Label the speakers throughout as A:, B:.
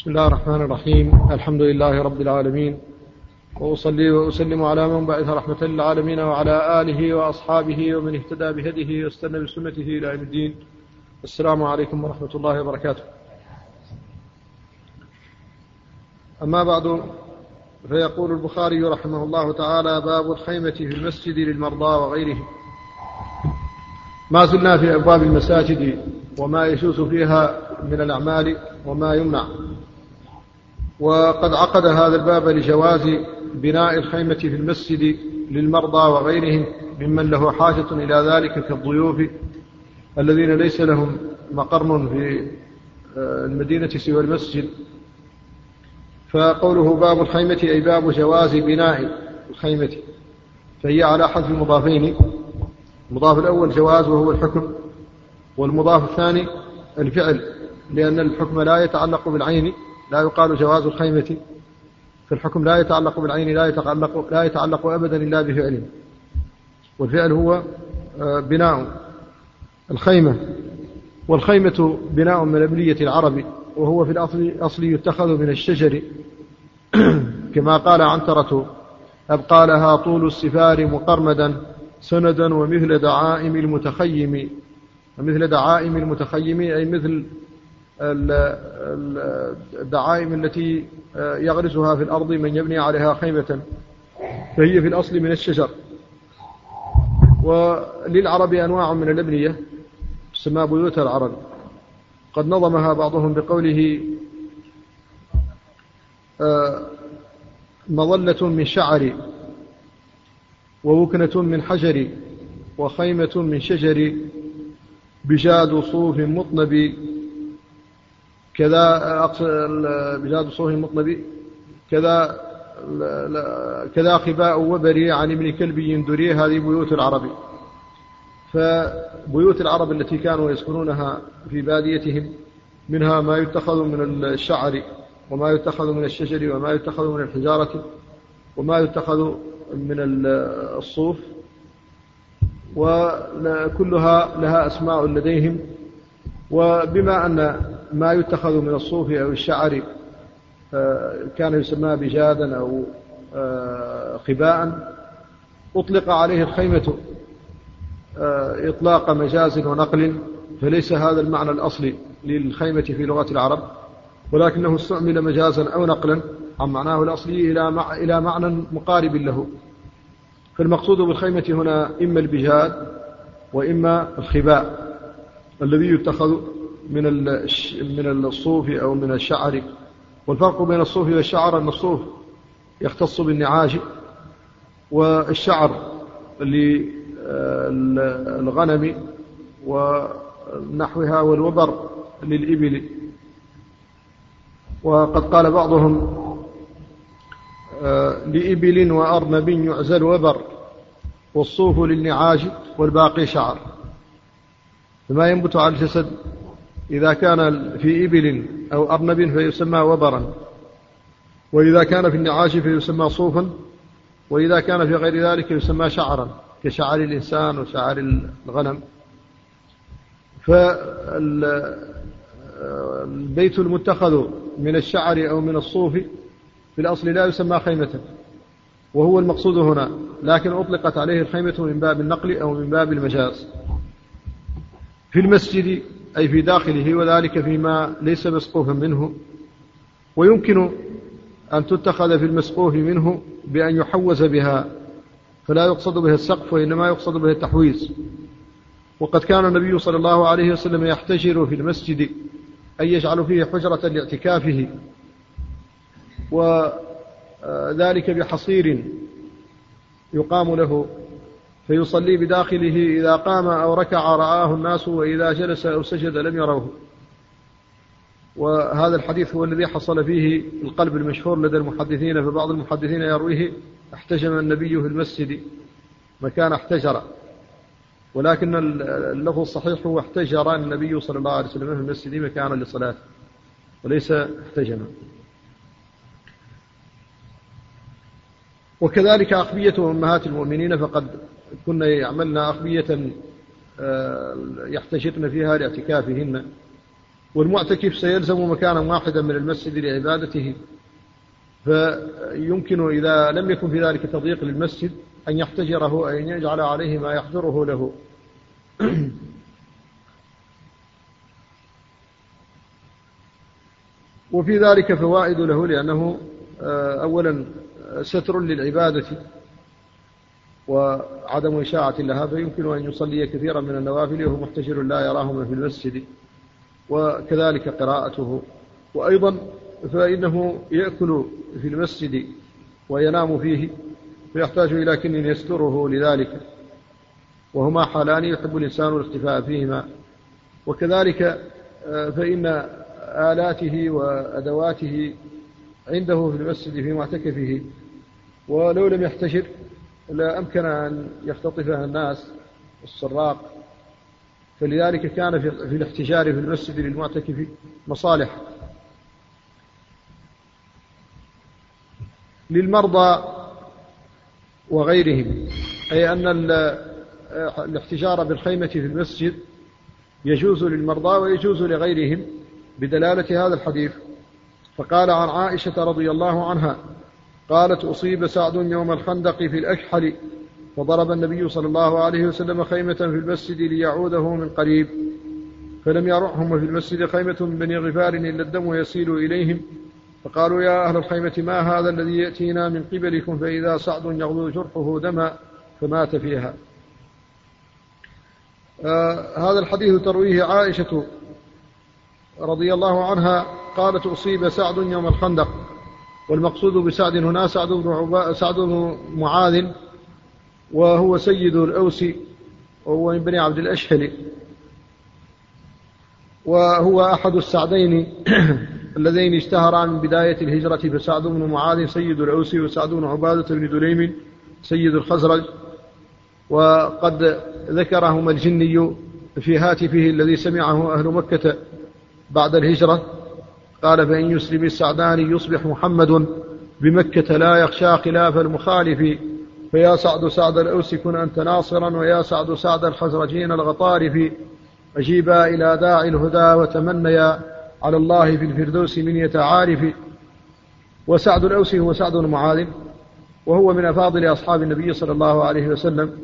A: بسم الله الرحمن الرحيم. الحمد لله رب العالمين، وأصلي وأسلم على من بعث رحمة للعالمين وعلى آله وأصحابه ومن اهتدى بهديه واستنى بسنته إلى يوم الدين. السلام عليكم ورحمة الله وبركاته. أما بعد، فيقول البخاري رحمه الله تعالى: باب الخيمة في المسجد للمرضى وغيره. ما زلنا في أبواب المساجد وما يجوز فيها من الأعمال وما يمنع، وقد عقد هذا الباب لجواز بناء الخيمة في المسجد للمرضى وغيرهم ممن له حاجة إلى ذلك كالضيوف الذين ليس لهم مقر في المدينة سوى المسجد. فقوله باب الخيمة أي باب جواز بناء الخيمة، فهي على حذف مضافين: المضاف الأول جواز وهو الحكم، والمضاف الثاني الفعل، لأن الحكم لا يتعلق بالعين، لا يقال جواز الخيمة، فالحكم لا يتعلق بالعين، لا يتعلق أبدا إلا بفعله، والفعل هو بناء الخيمة. والخيمة بناء من أبنية العرب، وهو في الأصل يتخذ من الشجر كما قال عنترة: أبقى لها طول السفار مقرمدا سندا ومثل دعائم المتخيم. ومثل دعائم المتخيم أي مثل الدعائم التي يغرسها في الأرض من يبني عليها خيمة، فهي في الأصل من الشجر. وللعرب أنواع من الأبنية تسمى بيوت العرب، قد نظمها بعضهم بقوله: مظلة من شعر، ووكنة من حجر، وخيمة من شجر، بجاد صوف مطنب، بجاد صوف مطنب كذا خباء وبري عن ابن كلب يندري. هذه بيوت العرب. فبيوت العرب التي كانوا يسكنونها في باديتهم منها ما يتخذ من الشعر، وما يتخذ من الشجر، وما يتخذ من الحجارة، وما يتخذ من الصوف، وكلها لها أسماء لديهم. وبما أن ما يتخذ من الصوف أو الشعر كان يسمى بجادا أو خباء، أطلق عليه الخيمة إطلاق مجاز ونقل، فليس هذا المعنى الأصلي للخيمة في لغة العرب، ولكنه استعمل مجازا أو نقلا عن معناه الأصلي إلى معنى مقارب له. فالمقصود بالخيمة هنا إما البجاد وإما الخباء الذي يتخذ من الصوف أو من الشعر. والفرق بين الصوف والشعر أن الصوف يختص بالنعاج، والشعر للغنم ونحوها، والوبر للإبل. وقد قال بعضهم: لإبل وأرنب يعزل وبر، والصوف للنعاج والباقي شعر. فما ينبت على الجسد إذا كان في إبل أو أرنب فيسمى وبرا، وإذا كان في النعاج فيسمى صوفا، وإذا كان في غير ذلك يسمى شعرا كشعر الإنسان وشعر الغنم. فالبيت المتخذ من الشعر أو من الصوف في الأصل لا يسمى خيمة، وهو المقصود هنا، لكن أطلقت عليه الخيمة من باب النقل أو من باب المجاز. في المسجد أي في داخله، وذلك فيما ليس مسقوفا منه. ويمكن أن تتخذ في المسقوف منه بأن يحوز بها، فلا يقصد بها السقف، وإنما يقصد بها التحويز. وقد كان النبي صلى الله عليه وسلم يحتجر في المسجد، أي يجعل فيه حجرة لاعتكافه، وذلك بحصير يقام له، فيصلي بداخله. إذا قام أو ركع رآه الناس، وإذا جلس أو سجد لم يروه. وهذا الحديث هو الذي حصل فيه القلب المشهور لدى المحدثين، فبعض المحدثين يرويه: احتجم النبي في المسجد مكان احتجر، ولكن اللفظ الصحيح هو احتجر النبي صلى الله عليه وسلم في المسجد مكانا لصلاته، وليس احتجم. وكذلك أخبية أمهات المؤمنين، فقد كنا يعملن أخبية يحتجرن فيها لاعتكافهن، والمعتكف سيلزم مكانا واحدا من المسجد لعبادته، فيمكن إذا لم يكن في ذلك تضييق للمسجد أن يحتجره، أن يجعل عليه ما يحجره له. وفي ذلك فوائد له، لأنه أولا ستر للعبادة وعدم إشاعة لها، فيمكن أن يصلي كثيرا من النوافل وهو محتجر لا يراهما في المسجد، وكذلك قراءته. وأيضا فإنه يأكل في المسجد وينام فيه، فيحتاج إلى كن يستره لذلك، وهما حالان يحب الإنسان الاختفاء فيهما. وكذلك فإن آلاته وأدواته عنده في المسجد في معتكفه، ولو لم يحتجر لا أمكن أن يختطفها الناس السراق، فلذلك كان في الاحتجار في المسجد للمعتكف مصالح. للمرضى وغيرهم، أي أن الاحتجار بالخيمة في المسجد يجوز للمرضى ويجوز لغيرهم بدلالة هذا الحديث. فقال عن عائشة رضي الله عنها قالت: أصيب سعد يوم الخندق في الأكحل، فضرب النبي صلى الله عليه وسلم خيمة في المسجد ليعوده من قريب، فلم يرعهم في المسجد خيمة من بني غفار إلا الدم يسيل إليهم، فقالوا: يا أهل الخيمة ما هذا الذي يأتينا من قبلكم؟ فإذا سعد يغضو جرحه دما فمات فيها. هذا الحديث ترويه عائشة رضي الله عنها قالت: أصيب سعد يوم الخندق، والمقصود بسعد هنا سعد بن معاذ، وهو سيد الأوس، وهو من بني عبد الأشهل، وهو أحد السعدين اللذين اشتهرا من بداية الهجرة. فسعد بن معاذ سيد الأوس، وسعد بن عبادة بن دليم سيد الخزرج. وقد ذكرهما الجني في هاتفه الذي سمعه أهل مكة بعد الهجرة، قال: فإن يسلم السعدان يصبح محمد بمكة لا يخشى خلاف المخالف، فيا سعد سعد الأوس كن أنت ناصرا، ويا سعد سعد الخزرجين الغطارف، أجيبا إلى داعي الهدى وتمنيا على الله في الفردوس من يتعارف. وسعد الأوس هو سعد بن معاذ، وهو من أفاضل أصحاب النبي صلى الله عليه وسلم،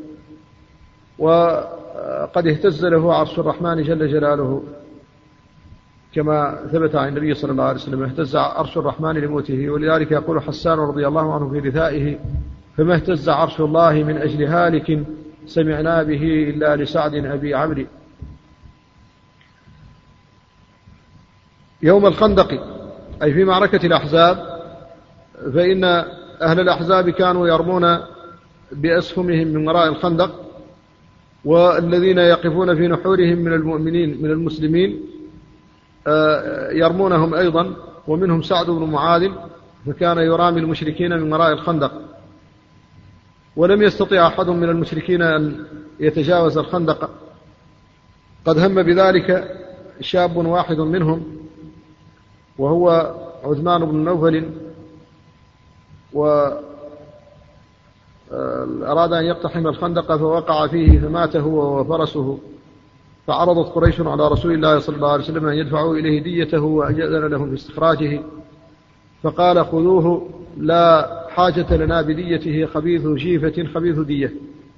A: وقد اهتز له عرش الرحمن جل جلاله، كما ثبت عن النبي صلى الله عليه وسلم: اهتز عرش الرحمن لموته. ولذلك يقول حسان رضي الله عنه في رثائه: فما اهتز عرش الله من أجل هالك سمعنا به إلا لسعد أبي عمرو. يوم الخندق أي في معركة الأحزاب، فإن أهل الأحزاب كانوا يرمون بأسهمهم من وراء الخندق، والذين يقفون في نحورهم من المؤمنين من المسلمين يرمونهم أيضا، ومنهم سعد بن معاذ، فكان يرامي المشركين من وراء الخندق. ولم يستطع أحد من المشركين أن يتجاوز الخندق، قد هم بذلك شاب واحد منهم، وهو عثمان بن نوفل، وأراد أن يقتحم الخندق فوقع فيه فمات هو وفرسه. فعرضت قريش على رسول الله صلى الله عليه وسلم أن يدفعوا إليه ديته، وأجأذن لهم باستخراجه، فقال: خذوه لا حاجة لنا بديته، خبيث جيفة خبيث دية،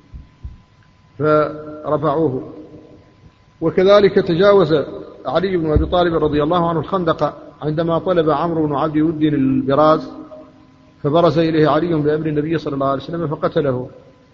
A: فرفعوه. وكذلك تجاوز علي بن أبي طالب رضي الله عنه الخندق عندما طلب عمرو بن عبد ود البراز، فبرز إليه علي بأمر النبي صلى الله عليه وسلم فقتله.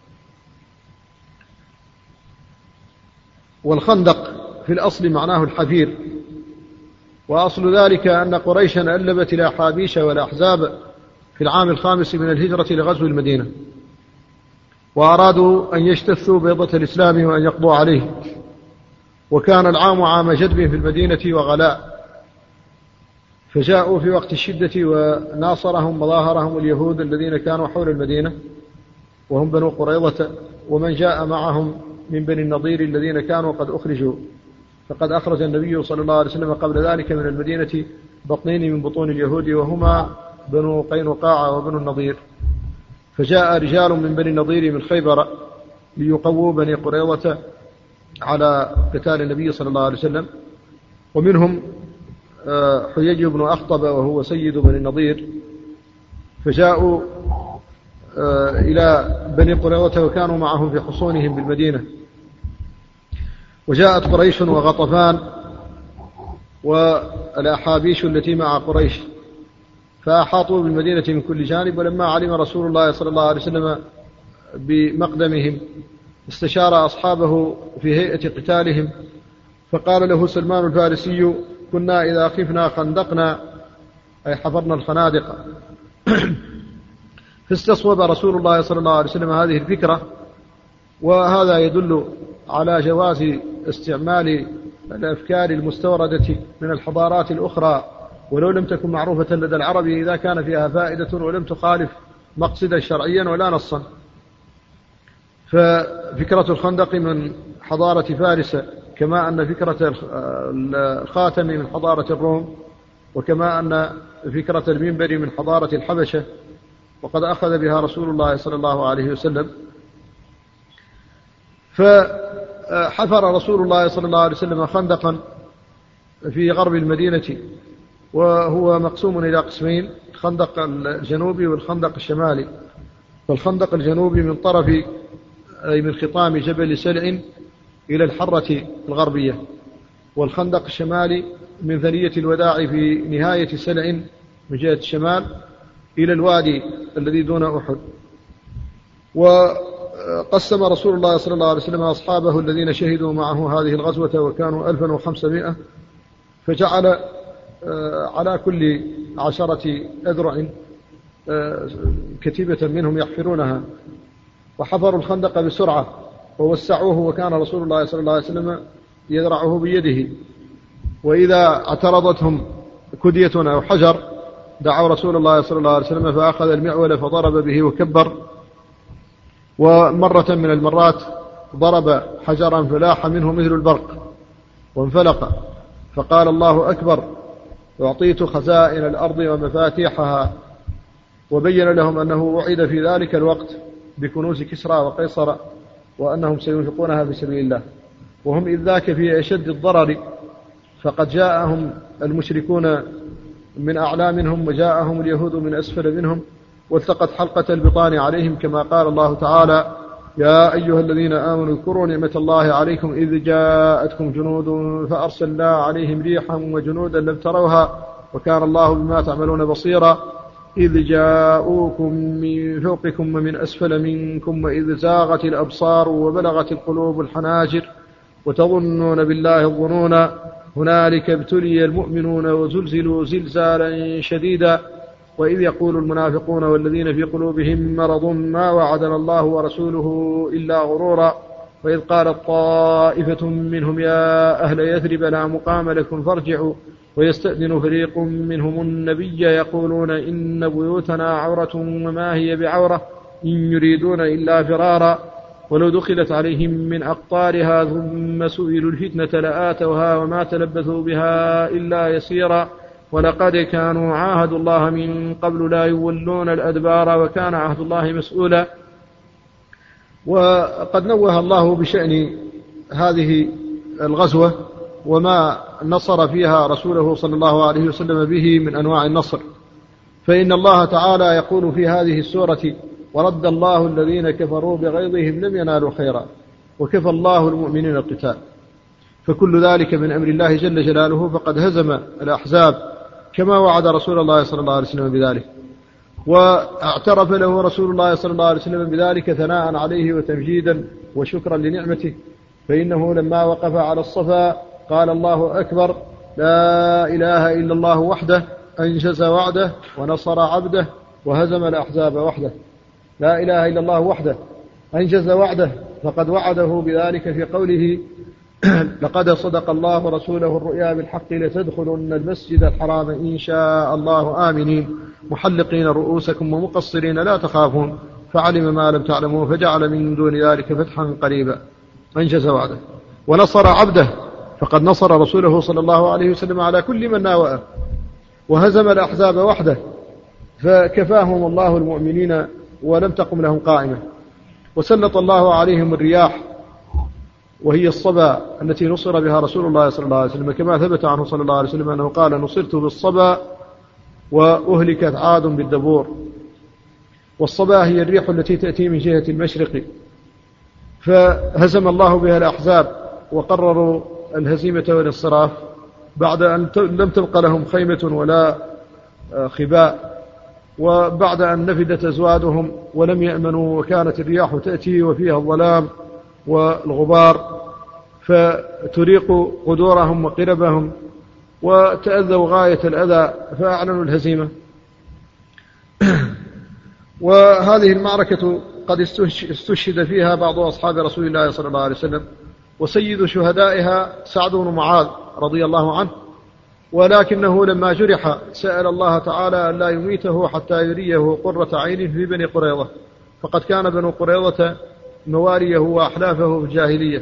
A: والخندق في الأصل معناه الحفير، وأصل ذلك أن قريشا ألبت الأحابيش والأحزاب في العام 5 من الهجرة لغزو المدينة، وأرادوا أن يجتثوا بيضة الإسلام وأن يقضوا عليه. وكان العام عام جدب في المدينة وغلاء، فجاءوا في وقت الشدة وناصرهم وظاهرهم اليهود الذين كانوا حول المدينة، وهم بنو قريظة، ومن جاء معهم من بني النضير الذين كانوا قد أخرجوا. فقد أخرج النبي صلى الله عليه وسلم قبل ذلك من المدينة بطنين من بطون اليهود، وهما بنو قينقاع وبنو النضير. فجاء رجال من بني النضير من خيبر ليقووا بني قريظة على قتال النبي صلى الله عليه وسلم، ومنهم حيي بن أخطب وهو سيد بني النضير، فجاءوا إلى بني قريظة وكانوا معهم في حصونهم بالمدينة، وجاءت قريش وغطفان والأحابيش التي مع قريش فأحاطوا بالمدينة من كل جانب. ولما علم رسول الله صلى الله عليه وسلم بمقدمهم استشار أصحابه في هيئة قتالهم، فقال له سلمان الفارسي: كنا إذا خفنا خندقنا، أي حفرنا الخنادق. فاستصوب رسول الله صلى الله عليه وسلم هذه الفكرة، وهذا يدل على جواز استعمال الأفكار المستوردة من الحضارات الأخرى ولو لم تكن معروفة لدى العرب إذا كان فيها فائدة ولم تخالف مقصدا شرعيا ولا نصا. ففكرة الخندق من حضارة فارس، كما أن فكرة الخاتم من حضارة الروم، وكما أن فكرة المنبر من حضارة الحبشة، وقد أخذ بها رسول الله صلى الله عليه وسلم. فحفر رسول الله صلى الله عليه وسلم خندقا في غرب المدينة، وهو مقسوم إلى قسمين: الخندق الجنوبي والخندق الشمالي. فالخندق الجنوبي من طرف أي من خطام جبل سلع إلى الحرة الغربية، والخندق الشمالي من ثنية الوداع في نهاية سلع من جهة الشمال إلى الوادي الذي دون أحد. وقسم رسول الله صلى الله عليه وسلم أصحابه الذين شهدوا معه هذه الغزوة وكانوا 1500، فجعل على كل 10 أذرع كتيبة منهم يحفرونها، وحفروا الخندق بسرعة ووسعوه، وكان رسول الله صلى الله عليه وسلم يذرعه بيده، وإذا اعترضتهم كدية أو حجر دعوا رسول الله صلى الله عليه وسلم فأخذ المعول فضرب به وكبر. ومرة من المرات ضرب حجرا فلاح منه مثل البرق وانفلق، فقال: الله أكبر، أعطيت خزائن الأرض ومفاتيحها. وبين لهم أنه وعد في ذلك الوقت بكنوز كسرى وقيصر، وأنهم سينفقونها في سبيل الله، وهم إذ ذاك في أشد الضرر، فقد جاءهم المشركون من أعلى منهم وجاءهم اليهود من أسفل منهم، والتقت حلقة البطان عليهم، كما قال الله تعالى: يا أيها الذين آمنوا اذكروا نعمة الله عليكم إذ جاءتكم جنود فأرسلنا عليهم ريحا وجنودا لم تروها وكان الله بما تعملون بصيرا، إذ جاءوكم من فوقكم ومن أسفل منكم وإذ زاغت الأبصار وبلغت القلوب الحناجر وتظنون بالله الظنون هنالك ابتلي المؤمنون وزلزلوا زلزالا شديدا، وإذ يقول المنافقون والذين في قلوبهم مرض ما وعدنا الله ورسوله إلا غرورا، وإذ قالت طائفة منهم يا أهل يثرب لا مقام لكم فارجعوا، ويستأذن فريق منهم النبي يقولون إن بيوتنا عورة وما هي بعورة إن يريدون إلا فرارا، ولو دخلت عليهم من أقطارها ثم سئلوا الفتنة لآتوها وما تلبثوا بها إلا يسيرا، ولقد كانوا عاهدوا الله من قبل لا يولون الأدبار وكان عهد الله مسؤولا. وقد نوه الله بشأن هذه الغزوة وما نصر فيها رسوله صلى الله عليه وسلم به من أنواع النصر، فإن الله تعالى يقول في هذه السورة: ورد الله الذين كفروا بغيظهم لم ينالوا خيرا وكفى الله المؤمنين القتال. فكل ذلك من أمر الله جل جلاله، فقد هزم الأحزاب كما وعد رسول الله صلى الله عليه وسلم بذلك، واعترف له رسول الله صلى الله عليه وسلم بذلك ثناء عليه وتمجيدا وشكرا لنعمته، فإنه لما وقف على الصفا قال: الله أكبر، لا إله إلا الله وحده أنجز وعده ونصر عبده وهزم الأحزاب وحده. لا إله إلا الله وحده أنجز وعده، فقد وعده بذلك في قوله: لقد صدق الله رسوله الرؤيا بالحق لتدخلن المسجد الحرام إن شاء الله آمنين محلقين رؤوسكم ومقصرين لا تخافون فعلم ما لم تعلموا فجعل من دون ذلك فتحا قريبا. أنجز وعده ونصر عبده، فقد نصر رسوله صلى الله عليه وسلم على كل من ناوأه، وهزم الأحزاب وحده، فكفاهم الله المؤمنين ولم تقم لهم قائمة، وسلط الله عليهم الرياح وهي الصبا التي نصر بها رسول الله صلى الله عليه وسلم، كما ثبت عنه صلى الله عليه وسلم أنه قال: نصرت بالصبا وأهلكت عاد بالدبور. والصبا هي الريح التي تأتي من جهة المشرق، فهزم الله بها الأحزاب وقرروا الهزيمة والانصراف بعد أن لم تبق لهم خيمة ولا خباء، وبعد أن نفدت أزوادهم ولم يأمنوا، وكانت الرياح تأتي وفيها الظلام والغبار فتريق قدورهم وقربهم، وتأذوا غاية الأذى فأعلنوا الهزيمة. وهذه المعركة قد استشهد فيها بعض أصحاب رسول الله صلى الله عليه وسلم، وسيد شهدائها سعد بن معاذ رضي الله عنه، ولكنه لما جرح سأل الله تعالى أن لا يميته حتى يريه قرة عين في بني قريظة، فقد كان بنو قريظة مواريه وأحلافه في الجاهلية،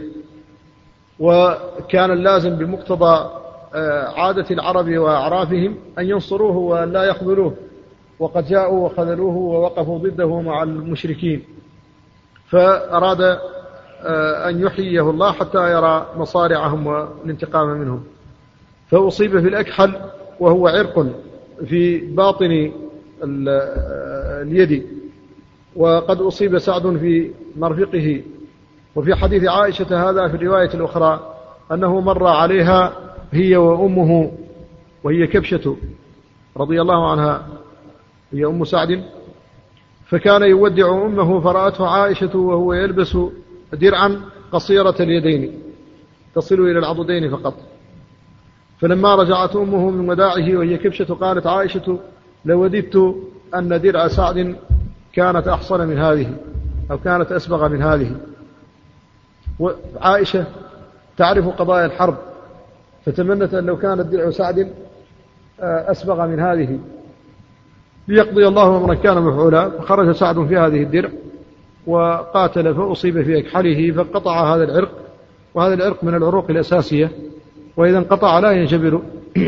A: وكان اللازم بمقتضى عادة العرب وأعرافهم أن ينصروه وأن لا يخذلوه، وقد جاءوا وخذلوه ووقفوا ضده مع المشركين، فأراد أن يحييه الله حتى يرى مصارعهم والانتقام منهم، فأصيب في الأكحل وهو عرق في باطن اليد، وقد أصيب سعد في مرفقه. وفي حديث عائشة هذا في الرواية الأخرى أنه مر عليها هي وأمه، وهي كبشة رضي الله عنها، هي أم سعد، فكان يودع أمه فرأته عائشة وهو يلبس درعا قصيرة اليدين تصل إلى العضدين فقط، فلما رجعت أمه من وداعه وهي كبشة قالت عائشة: لوددت أن درع سعد كانت أحصن من هذه، أو كانت أسبغ من هذه. وعائشة تعرف قضايا الحرب، فتمنت أن لو كانت درع سعد أسبغ من هذه ليقضي الله أمرا كان مفعولا. فخرج سعد في هذه الدرع وقاتل فأصيب في أكحله فقطع هذا العرق، وهذا العرق من العروق الأساسية، وإذا انقطع لا ينجبر.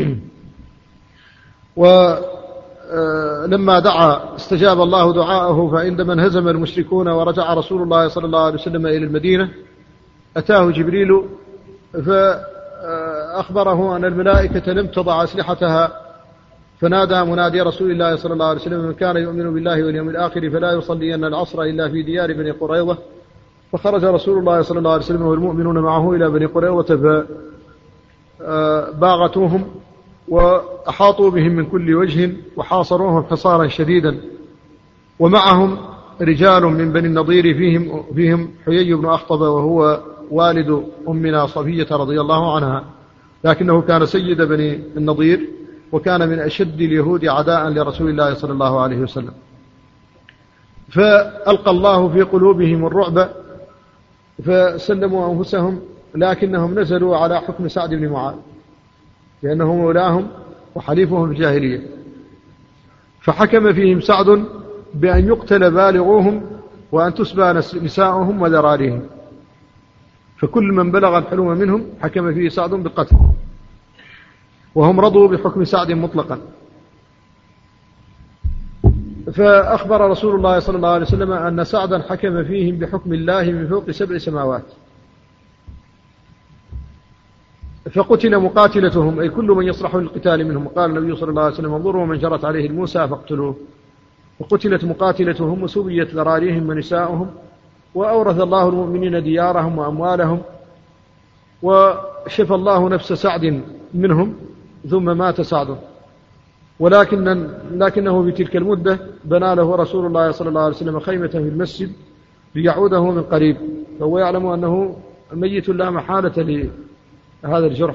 A: ولما دعا استجاب الله دعاءه، فعندما انهزم المشركون ورجع رسول الله صلى الله عليه وسلم إلى المدينة أتاه جبريل فأخبره أن الملائكة لم تضع أسلحتها، فنادى منادي رسول الله صلى الله عليه وسلم: من كان يؤمن بالله واليوم الآخر فلا يصلين العصر إلا في ديار بني قريظة. فخرج رسول الله صلى الله عليه وسلم والمؤمنون معه إلى بني قريظة فباغتوهم وأحاطوا بهم من كل وجه وحاصروهم حصارا شديدا، ومعهم رجال من بني النضير فيهم حيي بن أخطب وهو والد أمنا صفية رضي الله عنها، لكنه كان سيد بني النضير وكان من أشد اليهود عداء لرسول الله صلى الله عليه وسلم. فألقى الله في قلوبهم الرعب فسلموا أنفسهم، لكنهم نزلوا على حكم سعد بن معاذ لأنه مولاهم وحليفهم في الجاهلية، فحكم فيهم سعد بأن يقتل بالغوهم وأن تسبى نساؤهم وذراريهم، فكل من بلغ الحلم منهم حكم فيه سعد بالقتل، وهم رضوا بحكم سعد مطلقا. فأخبر رسول الله صلى الله عليه وسلم أن سعدا حكم فيهم بحكم الله من فوق 7 سماوات، فقتل مقاتلتهم أي كل من يصلح للقتال منهم. قال النبي صلى الله عليه وسلم: انظروا من جرت عليه الموسى فاقتلوه. وقتلت مقاتلتهم وسبيت ذراريهم ونساؤهم، وأورث الله المؤمنين ديارهم وأموالهم، وشفى الله نفس سعد منهم ثم مات سعد. لكنه في تلك المدة بنى له رسول الله صلى الله عليه وسلم خيمة في المسجد ليعوده من قريب، فهو يعلم أنه ميت لا محالة لهذا الجرح،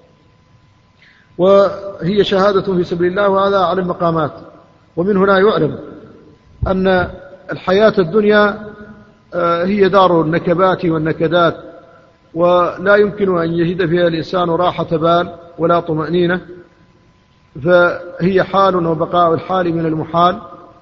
A: وهي شهادة في سبيل الله، وهذا على المقامات. ومن هنا يعلم أن الحياة الدنيا هي دار النكبات والنكدات، ولا يمكن أن يجد فيها الإنسان راحة بال ولا طمأنينة، فهي حال وبقاء الحال من المحال.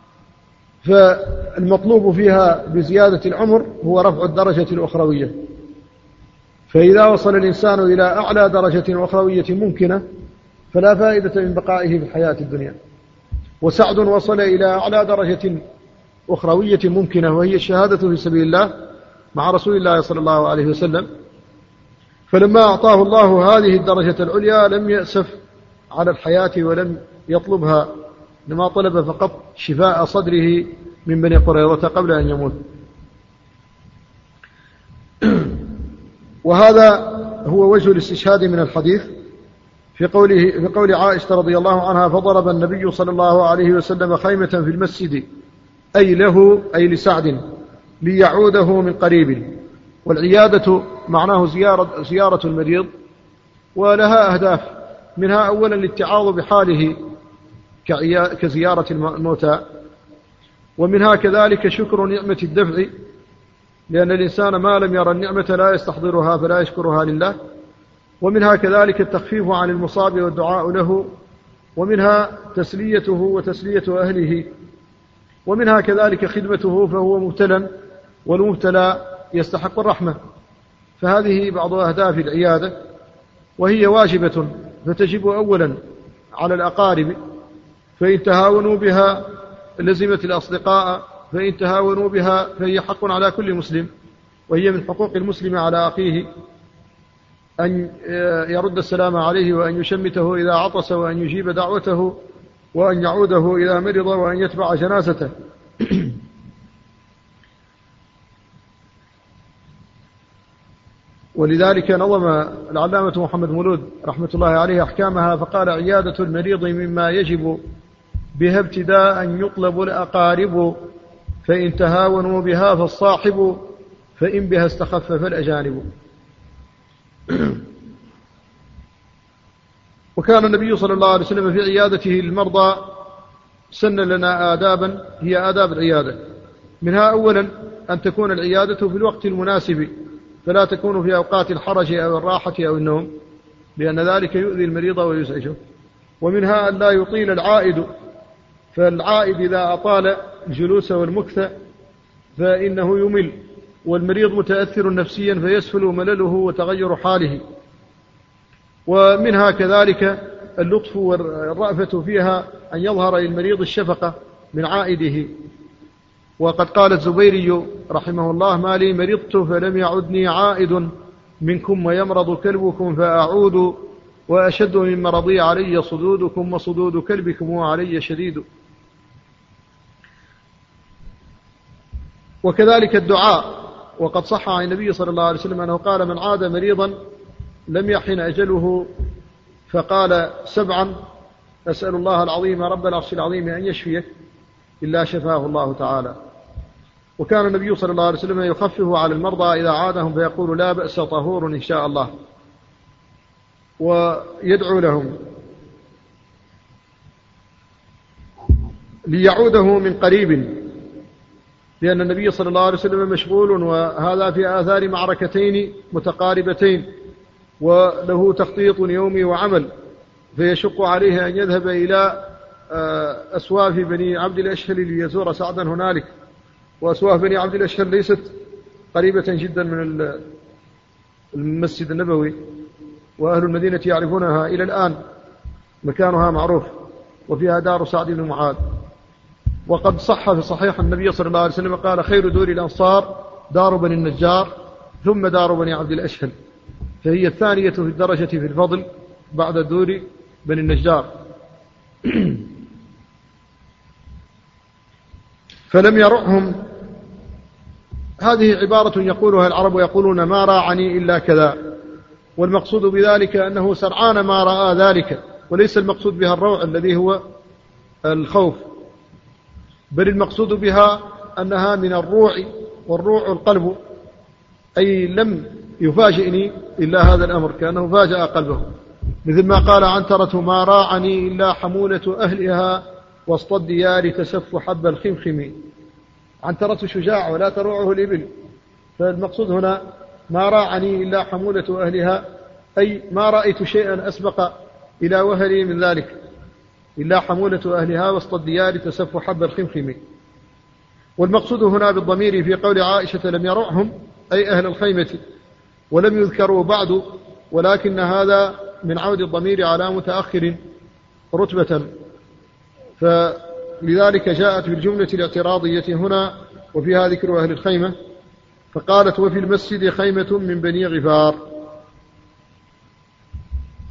A: فالمطلوب فيها بزيادة العمر هو رفع الدرجة الأخروية، فإذا وصل الإنسان إلى أعلى درجة أخروية ممكنة فلا فائدة من بقائه في الحياة الدنيا. وسعد وصل إلى أعلى درجة أخروية ممكنة، وهي الشهادة في سبيل الله مع رسول الله صلى الله عليه وسلم، فلما أعطاه الله هذه الدرجة العليا لم يأسف على الحياة ولم يطلبها، لما طلب فقط شفاء صدره من بني قريظة قبل أن يموت. وهذا هو وجه الاستشهاد من الحديث في قول عائشة رضي الله عنها: فضرب النبي صلى الله عليه وسلم خيمة في المسجد، أي له أي لسعد، ليعوده من قريب. والعيادة معناه زيارة المريض، ولها أهداف، منها أولا الاتعاظ بحاله كزيارة الموتى، ومنها كذلك شكر نعمة الدفع، لأن الإنسان ما لم يرى النعمة لا يستحضرها فلا يشكرها لله، ومنها كذلك التخفيف عن المصاب والدعاء له، ومنها تسليته وتسلية أهله، ومنها كذلك خدمته فهو مبتلى، والمبتلى يستحق الرحمة. فهذه بعض أهداف العيادة، وهي واجبة، فتجب أولا على الأقارب، فإن تهاونوا بها لزمت الأصدقاء، فإن تهاونوا بها فهي حق على كل مسلم، وهي من حقوق المسلم على أخيه أن يرد السلام عليه، وأن يشمته إذا عطس، وأن يجيب دعوته، وأن يعوده إذا مرض، وأن يتبع جنازته. ولذلك نظم العلامة محمد مولود رحمة الله عليه أحكامها، فقال: عيادة المريض مما يجب بها ابتداء يطلب الأقارب، فإن تهاونوا بها فالصاحب، فإن بها استخف فالأجانب. وكان النبي صلى الله عليه وسلم في عيادته للمرضى سن لنا آدابا هي آداب العيادة، منها أولا أن تكون العيادة في الوقت المناسب، فلا تكون في أوقات الحرج أو الراحة أو النوم، لأن ذلك يؤذي المريض ويزعجه. ومنها أن لا يطيل العائد، فالعائد إذا أطال الجلوس والمكث فإنه يمل، والمريض متأثر نفسيا فيسفل ملله وتغير حاله. ومنها كذلك اللطف والرأفة فيها، أن يظهر للمريض الشفقة من عائده. وقد قال الزبيري رحمه الله: ما لي مرضت فلم يعدني عائد، منكم ويمرض كلبكم فأعود، وأشد من مرضي علي صدودكم، وصدود كلبكم علي شديد. وكذلك الدعاء، وقد صح عن النبي صلى الله عليه وسلم أنه قال: من عاد مريضا لم يحن أجله فقال 7: أسأل الله العظيم رب العرش العظيم أن يشفيك، إلا شفاه الله تعالى. وكان النبي صلى الله عليه وسلم يخفف على المرضى إذا عادهم فيقول: لا بأس طهور إن شاء الله، ويدعو لهم. ليعوده من قريب، لأن النبي صلى الله عليه وسلم مشغول، وهذا في آثار معركتين متقاربتين، وله تخطيط يومي وعمل، فيشق عليه أن يذهب إلى أسواف بني عبد الأشهل ليزور سعدا هنالك. وأسواف بني عبد الأشهل ليست قريبة جدا من المسجد النبوي، وأهل المدينة يعرفونها إلى الآن، مكانها معروف، وفيها دار سعد بن معاذ. وقد صح في صحيح النبي صلى الله عليه وسلم قال: خير دور الأنصار دار بني النجار، ثم دار بني عبد الأشهل، فهي الثانية في الدرجة في الفضل بعد دور بني النجار. فلم يرعهم، هذه عبارة يقولها العرب، يقولون: ما راعني إلا كذا، والمقصود بذلك أنه سرعان ما رأى ذلك، وليس المقصود بها الروع الذي هو الخوف، بل المقصود بها أنها من الروع، والروع القلب، أي لم يفاجئني إلا هذا الأمر، كأنه فاجأ قلبه، مثل ما قال عنترة: ما راعني إلا حمولة أهلها وسط الديار تسف حب الخمخم. عنترة شجاع ولا تروعه الإبل، فالمقصود هنا ما راعني إلا حمولة أهلها، أي ما رأيت شيئا أسبق إلى وهلي من ذلك، إلا حمولة أهلها وسط الديار تسف حب الخمخم. والمقصود هنا بالضمير في قول عائشة: لم يرعهم، أي أهل الخيمة، ولم يذكروا بعد، ولكن هذا من عود الضمير على متأخر رتبة، فلذلك جاءت في الجملة الاعتراضية هنا وفيها ذكر أهل الخيمة، فقالت: وفي المسجد خيمة من بني غفار.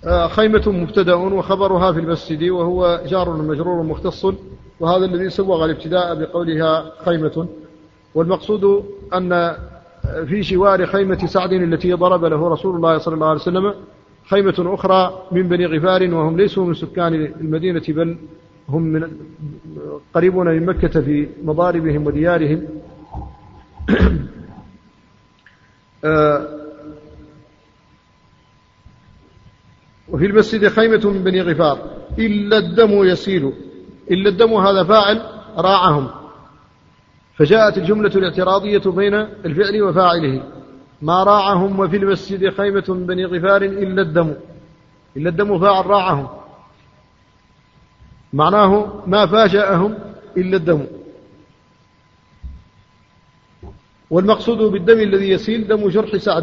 A: خيمة مبتدأ وخبرها في المسجد، وهو جار مجرور مختص، وهذا الذي سوغ الابتداء بقولها خيمة. والمقصود أن في جوار خيمة سعد التي ضرب له رسول الله صلى الله عليه وسلم خيمة أخرى من بني غفار، وهم ليسوا من سكان المدينة بل هم قريبون من مكة في مضاربهم وديارهم. وفي المسجد خيمة من بني غفار إلا الدم يسيل. إلا الدم هذا فاعل راعهم، فجاءت الجملة الاعتراضية بين الفعل وفاعله، ما راعهم وفي المسجد خيمة من بني غفار إلا الدم. إلا الدم فاعل راعهم، معناه ما فاجأهم إلا الدم. والمقصود بالدم الذي يسيل دم جرح سعد.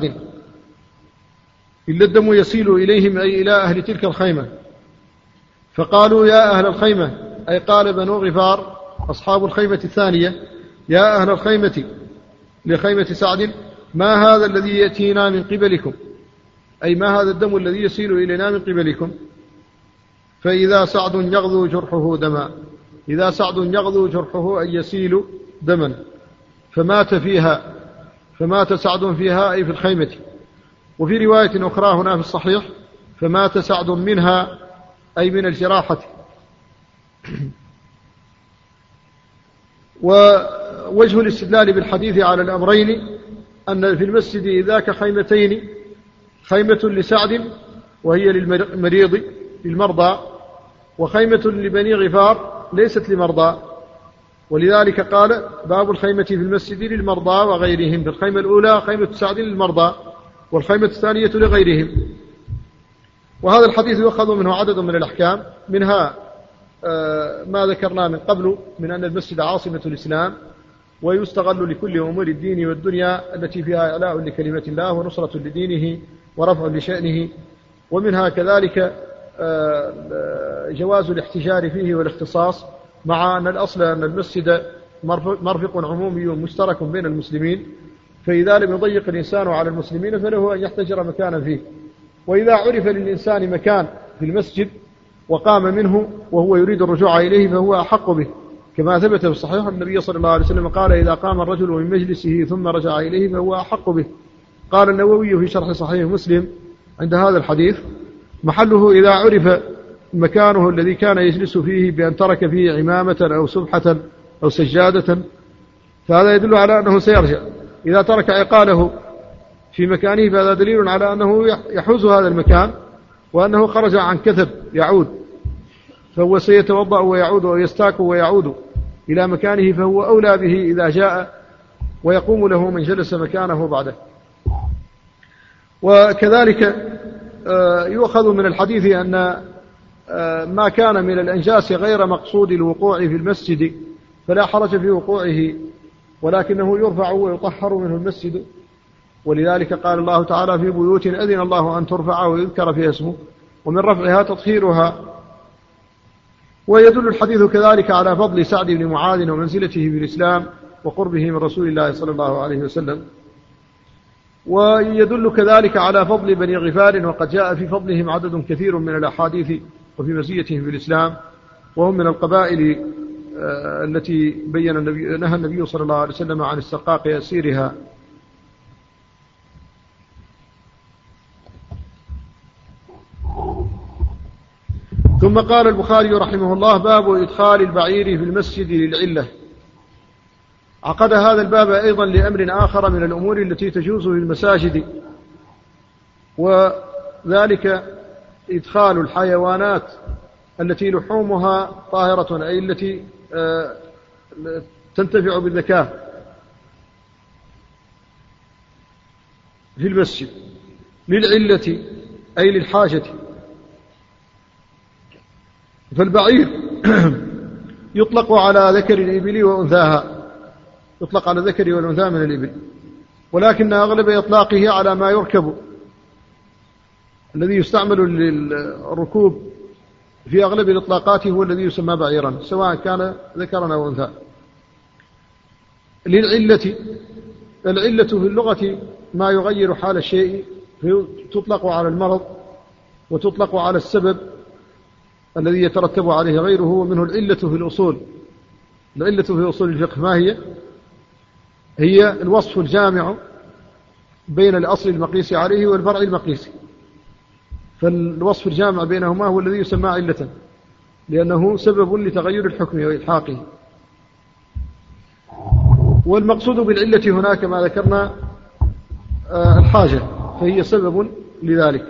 A: إلا الدم يسيل إليهم أي إلى أهل تلك الخيمة، فقالوا يا أهل الخيمة، أي قال بنو غفار أصحاب الخيمة الثانية يا أهل الخيمة لخيمة سعد، ما هذا الذي يأتينا من قبلكم، أي ما هذا الدم الذي يسيل إلينا من قبلكم. فإذا سعد يغضو جرحه دما. إذا سعد يغضو جرحه أي يسيل دما، فمات سعد فيها أي في الخيمة. وفي رواية أخرى هنا في الصحيح فمات سعد منها أي من الجراحة. ووجه الاستدلال بالحديث على الأمرين أن في المسجد ذاك خيمتين، خيمة لسعد وهي للمريض للمرضى، وخيمة لبني غفار ليست لمرضى، ولذلك قال باب الخيمة في المسجد للمرضى وغيرهم. في الخيمة الأولى خيمة سعد للمرضى، والخيمة الثانية لغيرهم. وهذا الحديث يؤخذ منه عدد من الأحكام، منها ما ذكرنا من قبل من أن المسجد عاصمة الإسلام، ويستغل لكل أمور الدين والدنيا التي فيها إعلاء لكلمة الله ونصرة لدينه ورفع لشأنه. ومنها كذلك جواز الاحتجار فيه والاختصاص، مع أن الأصل أن المسجد مرفق عمومي مشترك بين المسلمين، فإذا لم يضيق الإنسان على المسلمين فله أن يحتجر مكانا فيه. وإذا عرف للإنسان مكان في المسجد وقام منه وهو يريد الرجوع إليه فهو أحق به، كما ثبت في الصحيح النبي صلى الله عليه وسلم قال إذا قام الرجل من مجلسه ثم رجع إليه فهو أحق به. قال النووي في شرح صحيح مسلم عند هذا الحديث محله إذا عرف مكانه الذي كان يجلس فيه بأن ترك فيه عمامة أو سبحة أو سجادة، فهذا يدل على أنه سيرجع. إذا ترك عقاله في مكانه فهذا دليل على أنه يحوز هذا المكان، وأنه خرج عن كثب يعود، فهو سيتوضأ ويعود ويستاك ويعود إلى مكانه، فهو أولى به إذا جاء ويقوم له من جلس مكانه بعده. وكذلك يؤخذ من الحديث أن ما كان من الأنجاس غير مقصود الوقوع في المسجد فلا حرج في وقوعه، ولكنه يرفع ويطهر منه المسجد. ولذلك قال الله تعالى في بيوت أذن الله أن ترفع ويذكر فيها اسمه، ومن رفعها تطهيرها. ويدل الحديث كذلك على فضل سعد بن معاذ ومنزلته في الإسلام وقربه من رسول الله صلى الله عليه وسلم. ويدل كذلك على فضل بني غفار، وقد جاء في فضلهم عدد كثير من الأحاديث وفي مزيتهم في الإسلام، وهم من القبائل التي نهى النبي صلى الله عليه وسلم عن استرقاق أسيرها. ثم قال البخاري رحمه الله باب إدخال البعير في المسجد للعلة. عقد هذا الباب أيضا لأمر آخر من الأمور التي تجوز في المساجد، وذلك إدخال الحيوانات التي لحومها طاهرة، أي التي تنتفع بالذكاة في المسجد للعلة أي للحاجة. فالبعير يطلق على ذكر الإبل وأنثاها، يطلق على ذكر والأنثى من الإبل، ولكن أغلب إطلاقه على ما يركب الذي يستعمل للركوب في أغلب الإطلاقات هو الذي يسمى بعيرا، سواء كان ذكرا أو أنثى. للعلة، العلة في اللغة ما يغير حال الشيء، تطلق على المرض وتطلق على السبب الذي يترتب عليه غيره، ومنه العلة في الأصول. العلة في أصول الفقه ما هي؟ هي الوصف الجامع بين الأصل المقيس عليه والفرع المقيس. فالوصف الجامع بينهما هو الذي يسمى علة، لأنه سبب لتغير الحكم وإلحاقه. والمقصود بالعلة هناك ما ذكرنا الحاجة، فهي سبب لذلك.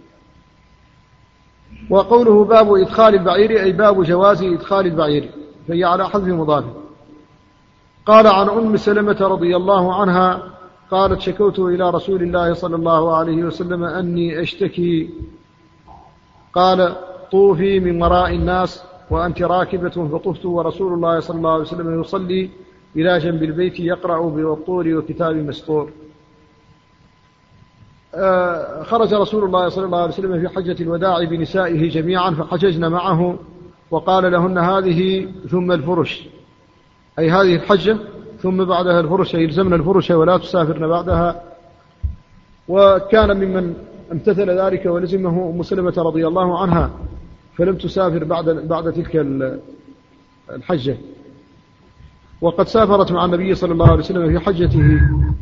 A: وقوله باب إدخال البعير أي باب جواز إدخال البعير، فهي على حذف مضاف. قال عن أم سلمة رضي الله عنها قالت شكوت إلى رسول الله صلى الله عليه وسلم أني أشتكي، قال طوفي من وراء الناس وأنت راكبة، فطفت ورسول الله صلى الله عليه وسلم يصلي إلى جنب البيت يقرأ بالطور وكتاب مسطور. خرج رسول الله صلى الله عليه وسلم في حجة الوداع بنسائه جميعا، فحججن معه، وقال لهن هذه ثم الفرش، أي هذه الحجة ثم بعدها الفرش، أي يلزمن الفرش ولا تسافرن بعدها. وكان ممن امتثل ذلك ولزمه أم سلمة رضي الله عنها، فلم تسافر بعد تلك الحجة. وقد سافرت مع النبي صلى الله عليه وسلم في حجته،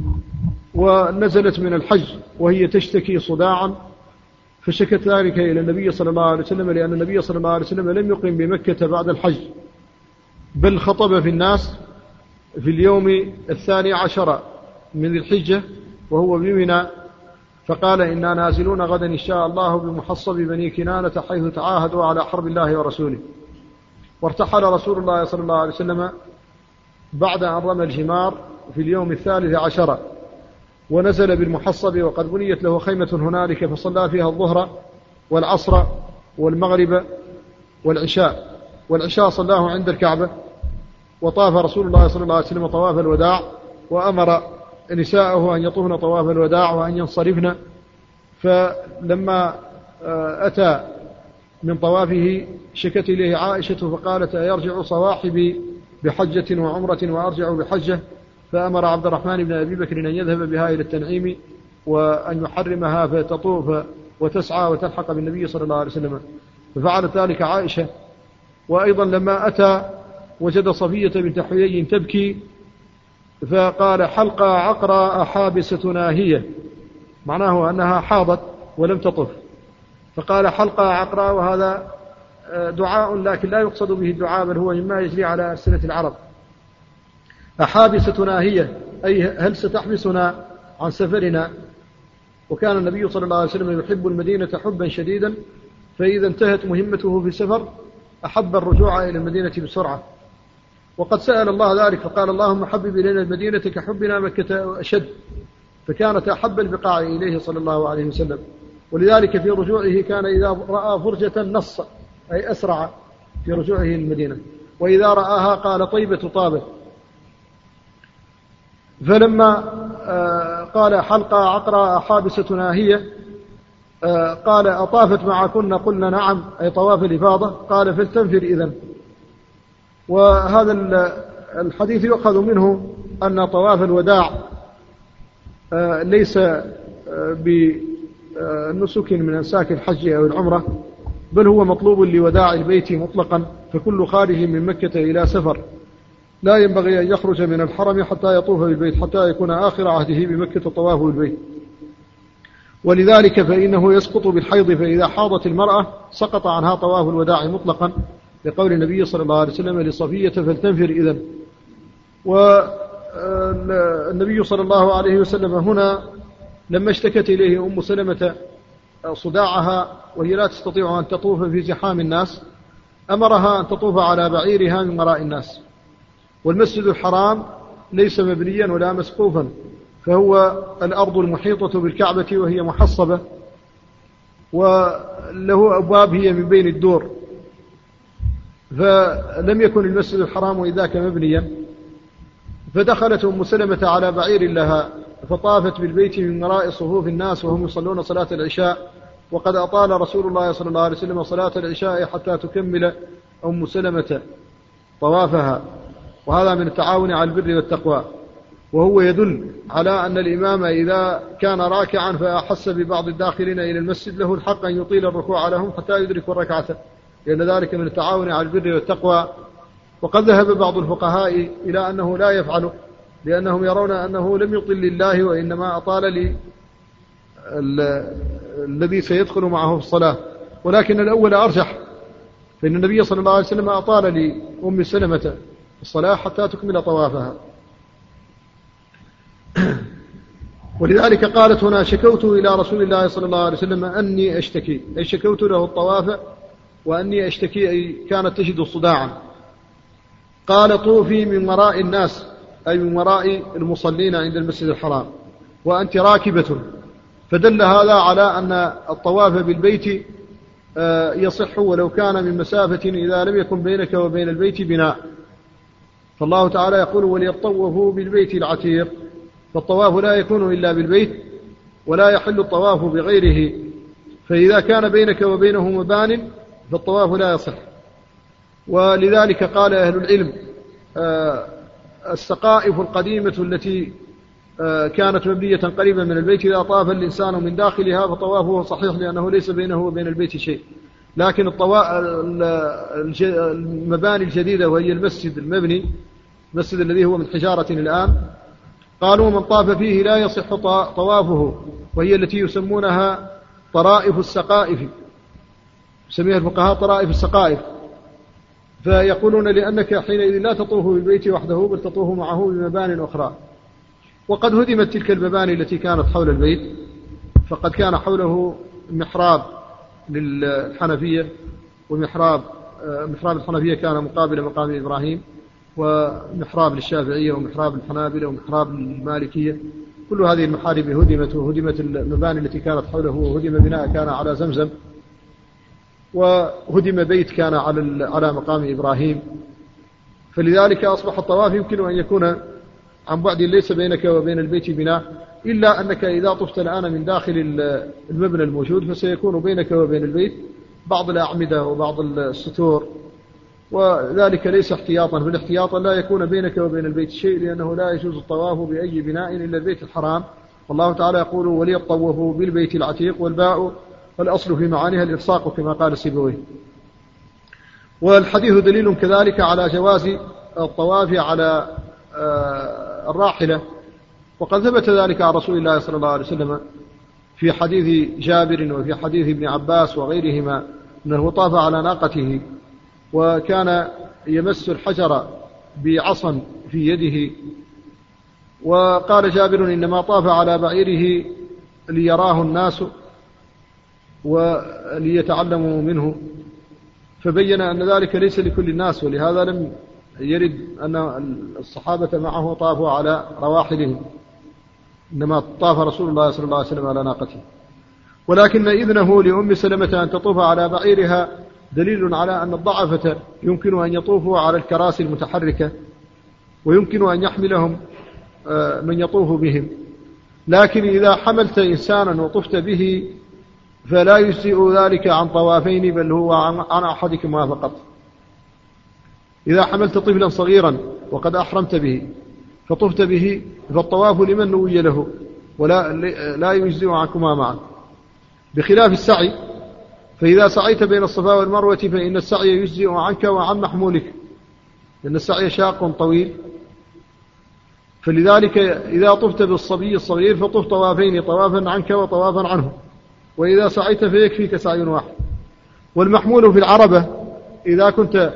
A: ونزلت من الحج وهي تشتكي صداعا، فشكت ذلك إلى النبي صلى الله عليه وسلم، لأن النبي صلى الله عليه وسلم لم يقم بمكة بعد الحج، بل خطب في الناس في اليوم 12 من ذي الحجة وهو بمنى، فقال إنا نازلون غدا إن شاء الله بمحصب بني كنانة حيث تعاهدوا على حرب الله ورسوله. وارتحل رسول الله صلى الله عليه وسلم بعد أن رمى الجمار في اليوم 13، ونزل بالمحصب، وقد بنيت له خيمة هنالك، فصلى فيها الظهر والعصر والمغرب والعشاء. والعشاء صلاه عند الكعبة. وطاف رسول الله صلى الله عليه وسلم طواف الوداع، وأمر نساءه أن يطوفن طواف الوداع وأن ينصرفن. فلما أتى من طوافه شكت إليه عائشة فقالت أيرجع صواحبي بحجة وعمرة وأرجع بحجة؟ فأمر عبد الرحمن بن أبي بكر أن يذهب بها إلى التنعيم وأن يحرمها فتطوف وتسعى وتلحق بالنبي صلى الله عليه وسلم، ففعلت ذلك عائشة. وأيضا لما أتى وجد صفية بنت حيي تبكي، فقال حلقة عقرى أحابستنا هي، معناه أنها حاضت ولم تطف، فقال حلقة عقرى، وهذا دعاء لكن لا يقصد به الدعاء، بل هو مما يجري على ألسنة العرب. أحابستنا هي أي هل ستحبسنا عن سفرنا؟ وكان النبي صلى الله عليه وسلم يحب المدينة حبا شديدا، فإذا انتهت مهمته في السفر أحب الرجوع إلى المدينة بسرعة. وقد سأل الله ذلك فقال اللهم حبب إلينا المدينة كحبنا مكة أشد، فكانت أحب البقاع إليه صلى الله عليه وسلم. ولذلك في رجوعه كان إذا رأى فرجة نص، أي أسرع في رجوعه للمدينة، وإذا رآها قال طيبة طابة. فلما قال حلقة عقرى حابستنا هي، قال أطافت معكن؟ قلنا نعم، أي طواف الإفاضة. قال فلتنفر إذن. وهذا الحديث يؤخذ منه أن طواف الوداع ليس بنسك من أنساك الحج أو العمرة، بل هو مطلوب لوداع البيت مطلقا، فكل خارج من مكة إلى سفر لا ينبغي أن يخرج من الحرم حتى يطوف بالبيت، حتى يكون آخر عهده بمكة الطواف بالبيت. ولذلك فإنه يسقط بالحيض، فإذا حاضت المرأة سقط عنها طواف الوداع مطلقا، لقول النبي صلى الله عليه وسلم لصفية فلتنفر إذن. والنبي صلى الله عليه وسلم هنا لما اشتكت إليه أم سلمة صداعها وهي لا تستطيع أن تطوف في زحام الناس، أمرها أن تطوف على بعيرها من وراء الناس. والمسجد الحرام ليس مبنيا ولا مسقوفا، فهو الأرض المحيطة بالكعبة وهي محصبة، وله أبواب هي من بين الدور، فلم يكن المسجد الحرام إذاك مبنيا. فدخلت أم سلمة على بعير لها فطافت بالبيت من وراء صفوف الناس وهم يصلون صلاة العشاء، وقد أطال رسول الله صلى الله عليه وسلم صلاة العشاء حتى تكمل أم سلمة طوافها، وهذا من التعاون على البر والتقوى. وهو يدل على أن الإمام إذا كان راكعا فأحس ببعض الداخلين إلى المسجد له الحق أن يطيل الركوع لهم حتى يدركوا الركعة، لأن ذلك من التعاون على البر والتقوى. وقد ذهب بعض الفقهاء إلى أنه لا يفعل، لأنهم يرون أنه لم يطل لله وإنما أطال الذي سيدخل معه في الصلاة، ولكن الأول أرجح، فإن النبي صلى الله عليه وسلم أطال لأم سلمة الصلاة حتى تكمل طوافها. ولذلك قالت هنا: شكوت إلى رسول الله صلى الله عليه وسلم أني أشتكي، أي شكوت له الطواف وأني أشتكي، أي كانت تجد صداعا. قال: طوفي من وراء الناس، أي من وراء المصلين عند المسجد الحرام، وأنت راكبة. فدل هذا على أن الطواف بالبيت يصح ولو كان من مسافة إذا لم يكن بينك وبين البيت بناء. فالله تعالى يقول: وليطوفوا بالبيت العتيق، فالطواف لا يكون إلا بالبيت، ولا يحل الطواف بغيره، فإذا كان بينك وبينه مبان فالطواف لا يصح. ولذلك قال أهل العلم: السقائف القديمة التي كانت مبنية قريبا من البيت إذا طاف الإنسان من داخلها فطوافه صحيح، لأنه ليس بينه وبين البيت شيء. لكن المباني الجديدة وهي المسجد المبني، المسجد الذي هو من حجارة الآن، قالوا: من طاف فيه لا يصح طوافه، وهي التي يسمونها طرائف السقائف، يسميها الفقهاء طرائف السقائف. فيقولون لأنك حينئذ لا تطوف بالبيت وحده، بل تطوف معه بمبان أخرى. وقد هدمت تلك المباني التي كانت حول البيت، فقد كان حوله محراب للحنفية، ومحراب الحنفية كان مقابل مقام إبراهيم، ومحراب للشافعية، ومحراب الحنابلة، ومحراب المالكية. كل هذه المحارب هدمت، وهدمت المباني التي كانت حوله، وهدم بناء كان على زمزم، وهدم بيت كان على مقام إبراهيم. فلذلك أصبح الطواف يمكن أن يكون عن بعد ليس بينك وبين البيت بناء، إلا أنك إذا طفت الآن من داخل المبنى الموجود فسيكون بينك وبين البيت بعض الأعمدة وبعض الستور، وذلك ليس احتياطا. فالاحتياط لا يكون بينك وبين البيت شيء، لأنه لا يجوز الطواف بأي بناء إلا البيت الحرام. والله تعالى يقول: وليطوفوا بالبيت العتيق، والباء والأصل في معانيها الإلصاق كما قال سيبويه. والحديث دليل كذلك على جواز الطواف على الراحلة، وقد ثبت ذلك عن رسول الله صلى الله عليه وسلم في حديث جابر وفي حديث ابن عباس وغيرهما أنه طاف على ناقته، وكان يمس الحجر بعصا في يده. وقال جابر: إنما طاف على بعيره ليراه الناس وليتعلموا منه، فبين أن ذلك ليس لكل الناس، ولهذا لم يرد أن الصحابة معه طافوا على رواحلهم، إنما طاف رسول الله صلى الله عليه وسلم على ناقته. ولكن إذنه لأم سلمة أن تطوف على بعيرها دليل على أن الضعفة يمكن أن يطوفوا على الكراسي المتحركة، ويمكن أن يحملهم من يطوف بهم. لكن إذا حملت إنسانا وطفت به فلا يجزئ ذلك عن طوافين، بل هو عن أحدكما فقط. إذا حملت طفلا صغيرا وقد أحرمت به فطفت به فالطواف لمن نوي له، ولا يجزئ عنكما معا، بخلاف السعي. فإذا سعيت بين الصفا والمروة فإن السعي يجزئ عنك وعن محمولك، لأن السعي شاق طويل. فلذلك إذا طفت بالصبي الصغير فطف طوافين، طوافا عنك وطوافا عنه، وإذا سعيت فيكفيك سعي واحد. والمحمول في العربة إذا كنت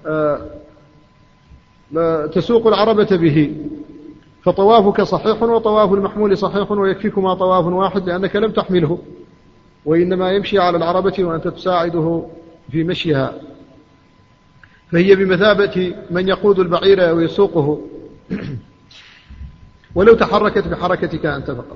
A: تسوق العربة به فطوافك صحيح، وطواف المحمول صحيح، ويكفيكما طواف واحد، لأنك لم تحمله، وإنما يمشي على العربة وأنت تساعده في مشيها، فهي بمثابة من يقود البعير أو يسوقه ولو تحركت بحركتك أنت فقط.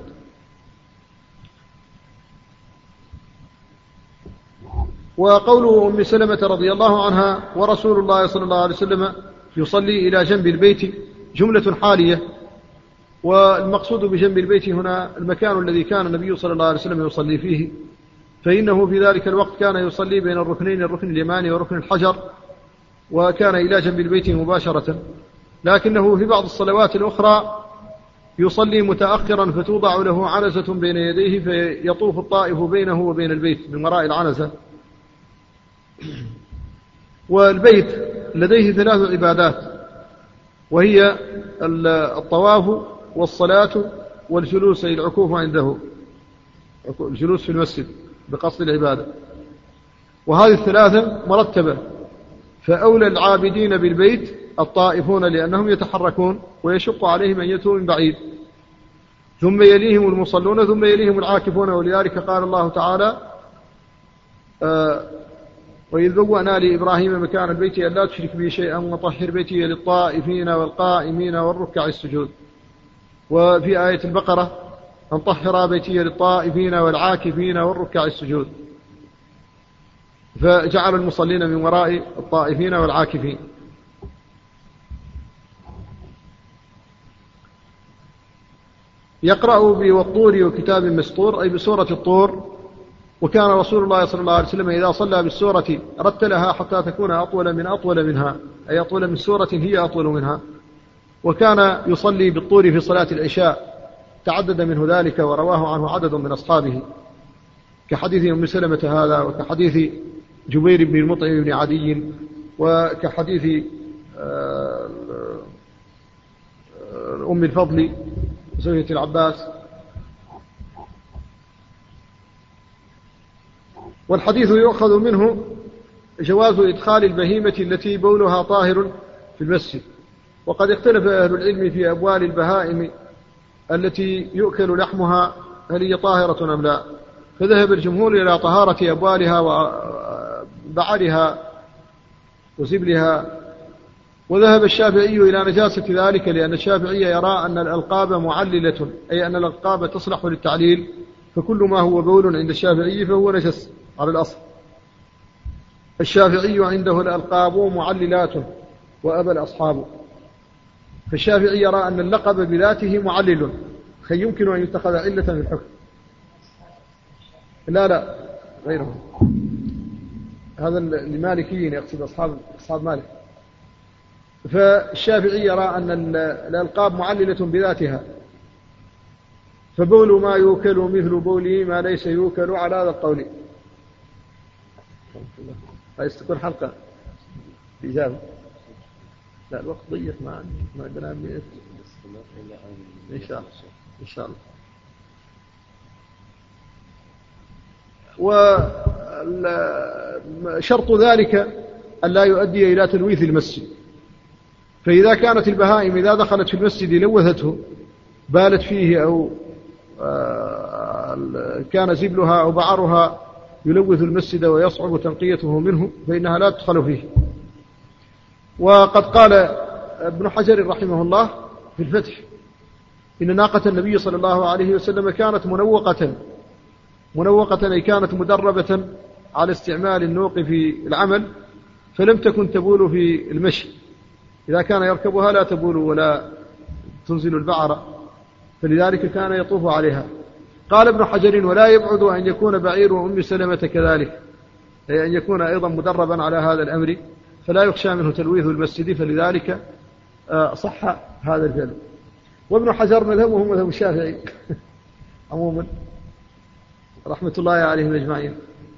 A: وقوله أم سلمة رضي الله عنها: ورسول الله صلى الله عليه وسلم يصلي إلى جنب البيت، جملة حالية. والمقصود بجنب البيت هنا المكان الذي كان النبي صلى الله عليه وسلم يصلي فيه، فإنه في ذلك الوقت كان يصلي بين الركنين، الركن اليماني وركن الحجر، وكان إلى جنب البيت مباشرة. لكنه في بعض الصلوات الأخرى يصلي متأخرا فتوضع له عنزة بين يديه فيطوف الطائف بينه وبين البيت من وراء العنزة. والبيت لديه 3 عبادات، وهي الطواف والصلاة والجلوس، أي العكوف عنده، الجلوس في المسجد بقصد العبادة. وهذه 3 مرتبة، فأولى العابدين بالبيت الطائفون لأنهم يتحركون ويشق عليهم أن يأتوا من بعيد، ثم يليهم المصلون، ثم يليهم العاكفون. ولذلك قال الله تعالى: وإذ بوأنا لإبراهيم مكان البيت ألا تشرك بي شيئا وطهر بيتي للطائفين والقائمين والركع السجود. وفي آية البقرة: أن طهر بيتي للطائفين والعاكفين والركع السجود، فجعل المصلين من وراء الطائفين والعاكفين. يقرأ والطور وكتاب مسطور، أي بسورة الطور. وكان رسول الله صلى الله عليه وسلم إذا صلى بالسورة رتلها حتى تكون أطول منها، أي أطول من سورة هي أطول منها. وكان يصلي بالطور في صلاة العشاء، تعدد منه ذلك ورواه عنه عدد من أصحابه، كحديث أم سلمة هذا، وكحديث جبير بن المطعم بن عدي، وكحديث أم الفضل زوجة العباس. والحديث يؤخذ منه جواز إدخال البهيمة التي بولها طاهر في المسجد. وقد اختلف أهل العلم في أبوال البهائم التي يؤكل لحمها هل هي طاهرة أم لا، فذهب الجمهور إلى طهارة أبوالها وبعرها وزبلها. وذهب الشافعي إلى نجاسة ذلك، لأن الشافعي يرى أن الألقاب معللة، أي أن الألقاب تصلح للتعليل، فكل ما هو بول عند الشافعي فهو نجس على الأصل. الشافعي عنده الألقاب معللات وأبى الأصحاب، فالشافعي يرى أن اللقب بذاته معلل، يمكن أن يتخذ علة في الحكم. لا غيره، هذا المالكيين يقصد أصحاب مالك. فالشافعي يرى أن الألقاب معللة بذاتها، فبول ما يوكل مثل بوله ما ليس يوكل، على هذا القول. هذه تكون حلقة الإجابة. لا الوقت ضيق، ما عندنا إن شاء الله. وشرط ذلك أن لا يؤدي إلى تلويث المسجد. فإذا كانت البهائم إذا دخلت في المسجد لوثته، بالت فيه أو كان زبلها أو بعرها يلوث المسجد ويصعب تنقيته منه، فإنها لا تدخل فيه. وقد قال ابن حجر رحمه الله في الفتح: إن ناقة النبي صلى الله عليه وسلم كانت منوقة، أي كانت مدربة على استعمال النوق في العمل، فلم تكن تبول في المشي. إذا كان يركبها لا تبول ولا تنزل البعر، فلذلك كان يطوف عليها. قال ابن حجر: ولا يبعد أن يكون بعير أم سلمة كذلك، أي أن يكون أيضا مدربا على هذا الأمر، فلا يخشى منه تلويث المسجد، فلذلك صح هذا الفعل. وابن حجر مذهبه مذهب الشافعي عموما رحمة الله عليهم أجمعين.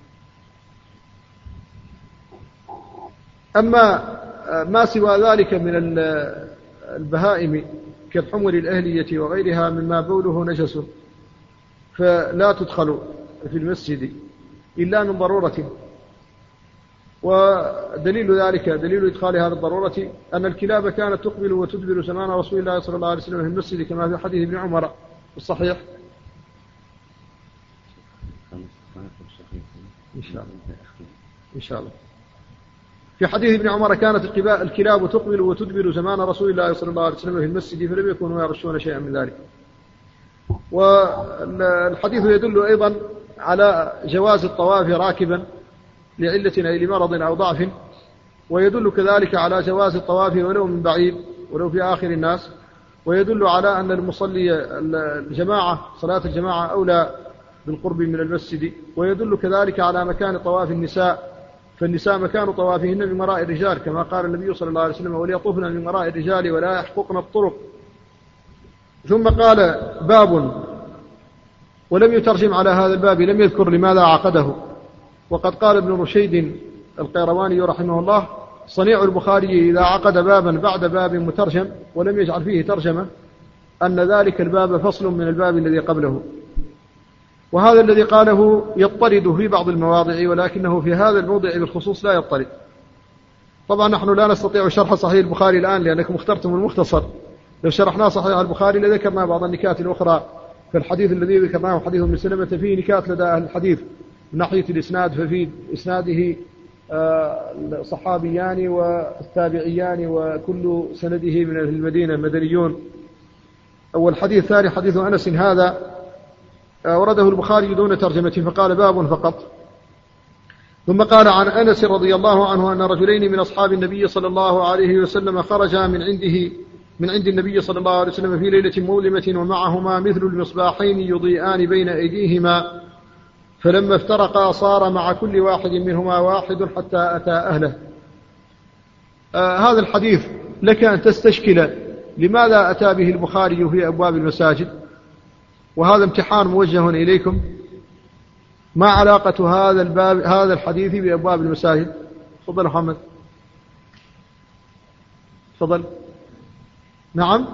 A: أما ما سوى ذلك من البهائم كالحمر الأهلية وغيرها مما بوله نجس، فلا تدخل في المسجد إلا من ضرورة. ودليل ذلك، دليل إدخال هذه الضرورة، أن الكلاب كانت تقبل وتدبر زمان رسول الله صلى الله عليه وسلم في المسجد، كما في حديث ابن عمر الصحيح. إن شاء الله. في حديث ابن عمر كانت الكلاب تقبل وتدبر زمان رسول الله صلى الله عليه وسلم في المسجد، فلم يكونوا يرشون شيئا من ذلك. والحديث يدل أيضا على جواز الطواف راكبا لعلة أي لمرض أو ضعف، ويدل كذلك على جواز الطواف ولو من بعيد ولو في آخر الناس، ويدل على أن المصلي الجماعة صلاة الجماعة أولى بالقرب من المسجد، ويدل كذلك على مكان طواف النساء، فالنساء مكان طوافهن من وراء الرجال، كما قال النبي صلى الله عليه وسلم: وليطوفن من وراء الرجال ولا يحققن الطرق. ثم قال باب، ولم يترجم على هذا الباب، لم يذكر لماذا عقده. وقد قال ابن رشيد القيرواني رحمه الله: صنيع البخاري إذا عقد بابا بعد باب مترجم ولم يجعل فيه ترجمة أن ذلك الباب فصل من الباب الذي قبله. وهذا الذي قاله يضطرد في بعض المواضع، ولكنه في هذا الموضع بالخصوص لا يضطرد. طبعا نحن لا نستطيع شرح صحيح البخاري الآن لأنكم اخترتم المختصر. لو شرحنا صحيح البخاري لذكرنا بعض النكات الأخرى. فالحديث الذي ذكرناه حديث ابن سلمة فيه نكات لدى أهل الحديث من ناحية الإسناد، ففي إسناده صحابيان والتابعيان وكل سنده من أهل المدينة مدنيون. أول حديث. ثاني حديث أنس هذا ورده البخاري دون ترجمة فقال باب فقط. ثم قال عن أنس رضي الله عنه أن رجلين من أصحاب النبي صلى الله عليه وسلم خرجا من عند النبي صلى الله عليه وسلم في ليلة مظلمة ومعهما مثل المصباحين يضيئان بين أيديهما، فلما افترقا صار مع كل واحد منهما واحد حتى أتى أهله. هذا الحديث لك أن تستشكل لماذا أتى به البخاري في أبواب المساجد، وهذا امتحان موجه إليكم. ما علاقة هذا الحديث بأبواب المساجد؟ تفضل محمد، تفضل. نعم،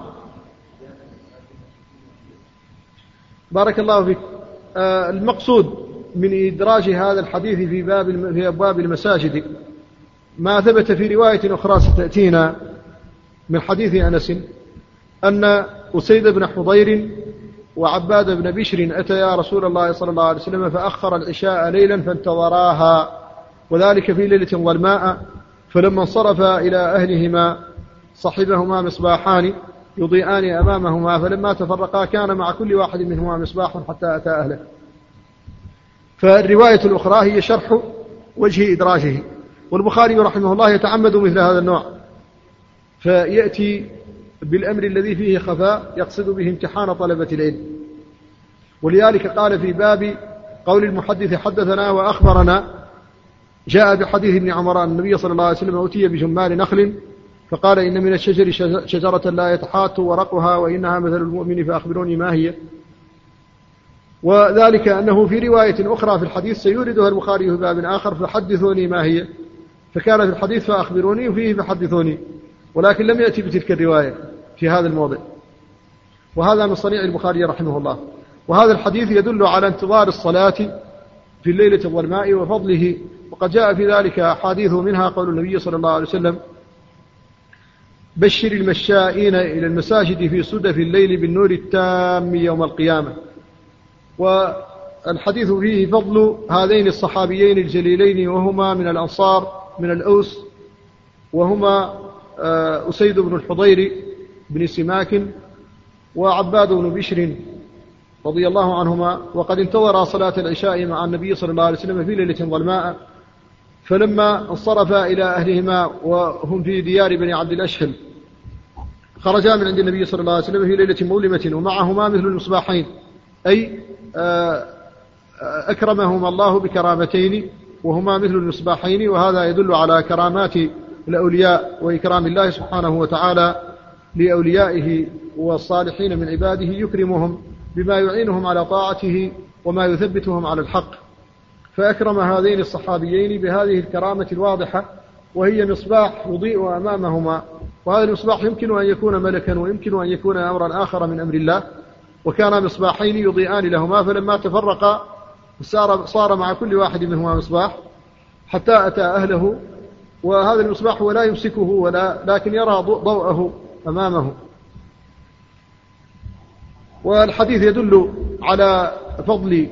A: بارك الله فيك. المقصود من إدراج هذا الحديث في أبواب المساجد ما ثبت في رواية أخرى ستأتينا من حديث أنس أن أسيد بن حضير وعباد بن بشر أتيا رسول الله صلى الله عليه وسلم فأخر العشاء ليلا فانتظراها، وذلك في ليلة ظلماء، فلما انصرفا إلى أهلهما صحبهما مصباحان يضيئان أمامهما، فلما تفرقا كان مع كل واحد منهما مصباح حتى أتى أهله. فالرواية الأخرى هي شرح وجه إدراجه، والبخاري رحمه الله يتعمد مثل هذا النوع، فيأتي بالأمر الذي فيه خفاء يقصد به امتحان طلبة العلم. ولذلك قال في باب قول المحدث حدثنا وأخبرنا، جاء بحديث ابن عمر أن النبي صلى الله عليه وسلم أتي بجمال نخل فقال إن من الشجر شجرة لا يتحات ورقها وإنها مثل المؤمن فأخبروني ما هي. وذلك أنه في رواية أخرى في الحديث سيوردها البخاري في باب آخر فحدثوني ما هي، فكان في الحديث فأخبروني وفيه فحدثوني، ولكن لم يأتي بتلك الرواية في هذا الموضع. وهذا من صنيع البخاري رحمه الله. وهذا الحديث يدل على انتظار الصلاة في الليلة الظلماء وفضله، وقد جاء في ذلك أحاديث، منها قول النبي صلى الله عليه وسلم: بشر المشائين إلى المساجد في سدف الليل بالنور التام يوم القيامة. والحديث فيه فضل هذين الصحابيين الجليلين، وهما من الأنصار من الأوس، وهما أسيد بن الحضير بن سماك وعباد بن بشر رضي الله عنهما، وقد انتظر صلاة العشاء مع النبي صلى الله عليه وسلم في ليلة ظلماء، فلما انصرفا إلى أهلهما وهم في ديار بني عبد الأشهل خرجا من عند النبي صلى الله عليه وسلم في ليلة مظلمة ومعهما مثل المصباحين، أي أكرمهما الله بكرامتين وهما مثل المصباحين. وهذا يدل على كرامات الأولياء وإكرام الله سبحانه وتعالى لأوليائه والصالحين من عباده، يكرمهم بما يعينهم على طاعته وما يثبتهم على الحق. فأكرم هذين الصحابيين بهذه الكرامة الواضحة، وهي مصباح يضيء أمامهما. وهذا المصباح يمكن أن يكون ملكا ويمكن أن يكون أمرا آخر من أمر الله، وكان مصباحين يضيئان لهما، فلما تفرقا صار مع كل واحد منهما مصباح حتى أتى أهله. وهذا المصباح ولا يمسكه لكن يرى ضوءه أمامه. والحديث يدل على فضل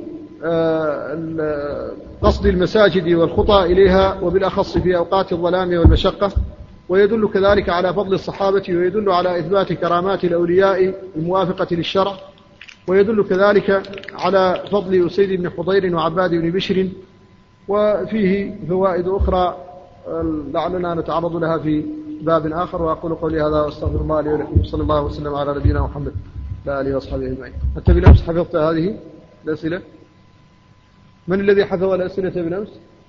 A: قصد المساجد والخطى إليها، وبالأخص في أوقات الظلام والمشقة، ويدل كذلك على فضل الصحابة، ويدل على إثبات كرامات الأولياء الموافقة للشرع، ويدل كذلك على فضل أسيد بن حضير وعباد بن بشر. وفيه فوائد أخرى لعلنا نتعرض لها في باب آخر. وأقول قولي هذا واستغفر الله لي ولكم، صلى الله وسلم على نبينا محمد لا آله وأصحابه أجمعين. أنت بالأمس حفظت هذه الأسئلة؟ من الذي حفظ الأسئلة بالأمس؟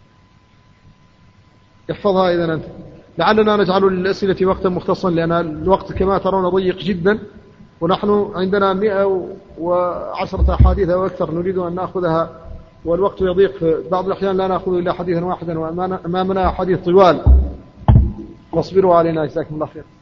A: احفظها إذا أنت. لعلنا نجعل للأسئلة وقتا مختصا، لأن الوقت كما ترون ضيق جدا، ونحن عندنا 110 أحاديث أو أكثر نريد أن نأخذها، والوقت يضيق، في بعض الأحيان لا نأخذ إلا حديثا واحدا، وأمامنا حديث طوال. واصبروا علينا، جزاكم الله خير.